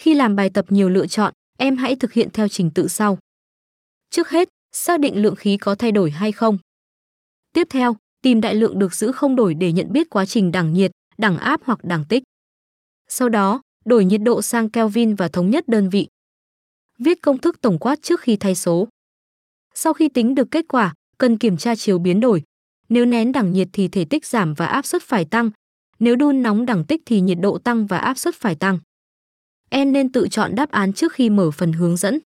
Khi làm bài tập nhiều lựa chọn, em hãy thực hiện theo trình tự sau. Trước hết, xác định lượng khí có thay đổi hay không. Tiếp theo, tìm đại lượng được giữ không đổi để nhận biết quá trình đẳng nhiệt, đẳng áp hoặc đẳng tích. Sau đó, đổi nhiệt độ sang Kelvin và thống nhất đơn vị. Viết công thức tổng quát trước khi thay số. Sau khi tính được kết quả, cần kiểm tra chiếu biến đổi. Nếu nén đẳng nhiệt thì thể tích giảm và áp suất phải tăng. Nếu đun nóng đẳng tích thì nhiệt độ tăng và áp suất phải tăng. Em nên tự chọn đáp án trước khi mở phần hướng dẫn.